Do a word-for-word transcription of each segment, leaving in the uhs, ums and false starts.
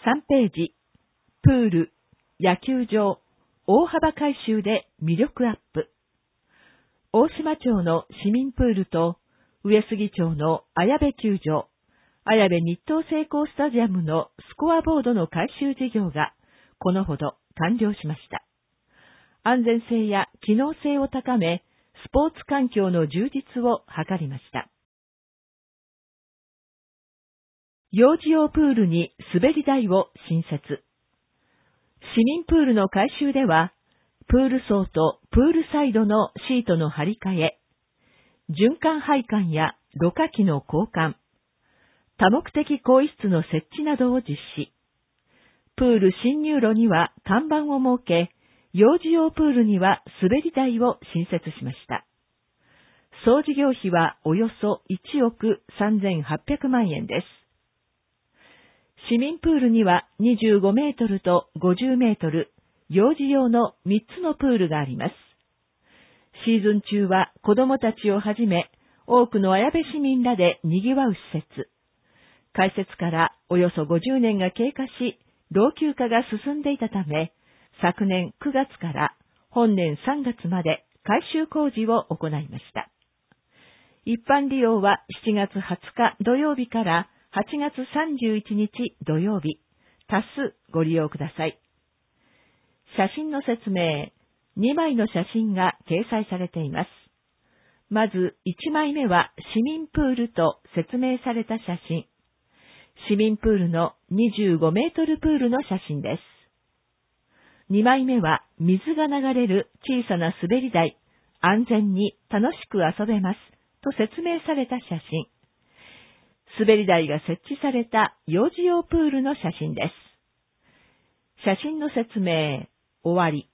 さんページ、プール、野球場、大幅改修で魅力アップ。大島町の市民プールと、上杉町の綾部球場、綾部日東製鋼スタジアムのスコアボードの改修事業が、このほど完了しました。安全性や機能性を高め、スポーツ環境の充実を図りました。幼児用プールに滑り台を新設。市民プールの改修では、プール層とプールサイドのシートの張り替え、循環配管やろ過器の交換、多目的更衣室の設置などを実施。プール進入路には看板を設け、幼児用プールには滑り台を新設しました。総事業費はおよそいちおくさんぜんはっぴゃくまんえんです。市民プールにはにじゅうごメートルとごじゅうメートル、幼児用のみっつのプールがあります。シーズン中は子供たちをはじめ、多くの綾部市民らで賑わう施設。開設からおよそごじゅうねんが経過し、老朽化が進んでいたため、昨年くがつから本年さんがつまで改修工事を行いました。一般利用はしちがつはつか土曜日からはちがつさんじゅういちにち土曜日、多数ご利用ください。写真の説明、にまいの写真が掲載されています。まずいちまいめは市民プールと説明された写真。市民プールのにじゅうごメートルプールの写真です。にまいめは水が流れる小さな滑り台、安全に楽しく遊べますと説明された写真。滑り台が設置された幼児用プールの写真です。写真の説明、終わり。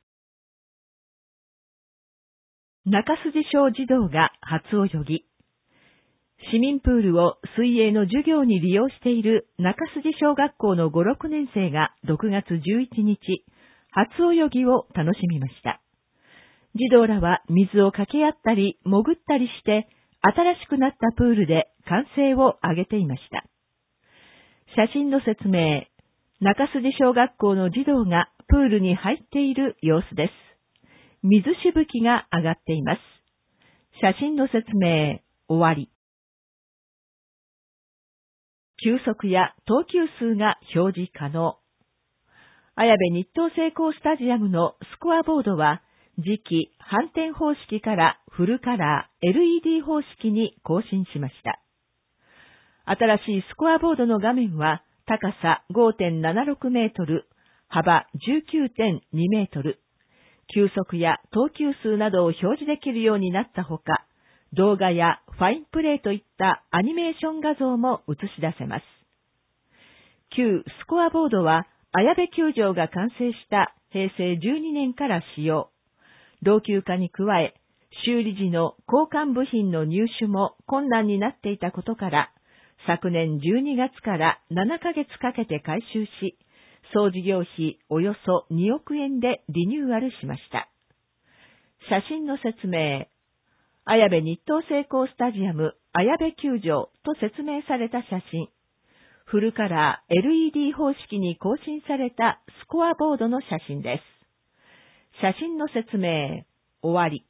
中筋小児童が初泳ぎ。市民プールを水泳の授業に利用している中筋小学校のご、ろくねんせいがろくがつじゅういちにち、初泳ぎを楽しみました。児童らは水をかけ合ったり潜ったりして、新しくなったプールで歓声を上げていました。写真の説明、中筋小学校の児童がプールに入っている様子です。水しぶきが上がっています。写真の説明、終わり。球速や投球数が表示可能。綾部日東製鋼スタジアムのスコアボードは、次期反転方式からフルカラー エルイーディー 方式に更新しました。新しいスコアボードの画面は高さ ごてんななろくメートル、幅 じゅうきゅうてんにメートル、球速や投球数などを表示できるようになったほか、動画やファインプレーといったアニメーション画像も映し出せます。旧スコアボードは綾部球場が完成したへいせいじゅうにねんから使用。老朽化に加え、修理時の交換部品の入手も困難になっていたことから、昨年じゅうにがつからななかげつかけて改修し、総事業費およそにおくえんでリニューアルしました。写真の説明、綾部日東製鋼スタジアム綾部球場と説明された写真、フルカラー エルイーディー 方式に更新されたスコアボードの写真です。写真の説明、終わり。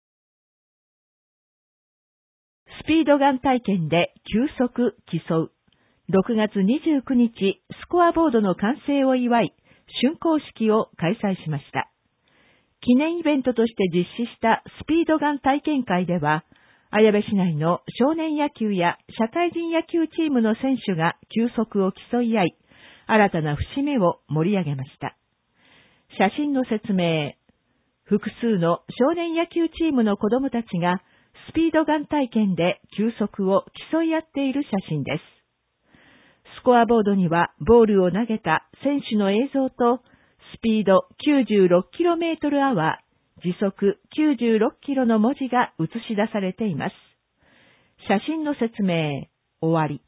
スピードガン体験で球速競う。ろくがつにじゅうくにち、スコアボードの完成を祝い、竣工式を開催しました。記念イベントとして実施したスピードガン体験会では、綾部市内の少年野球や社会人野球チームの選手が球速を競い合い、新たな節目を盛り上げました。写真の説明、複数の少年野球チームの子供たちがスピードガン体験で球速を競い合っている写真です。スコアボードにはボールを投げた選手の映像とスピード きゅうじゅうろっキロメートルアワー、時速きゅうじゅうろっキロの文字が映し出されています。写真の説明、終わり。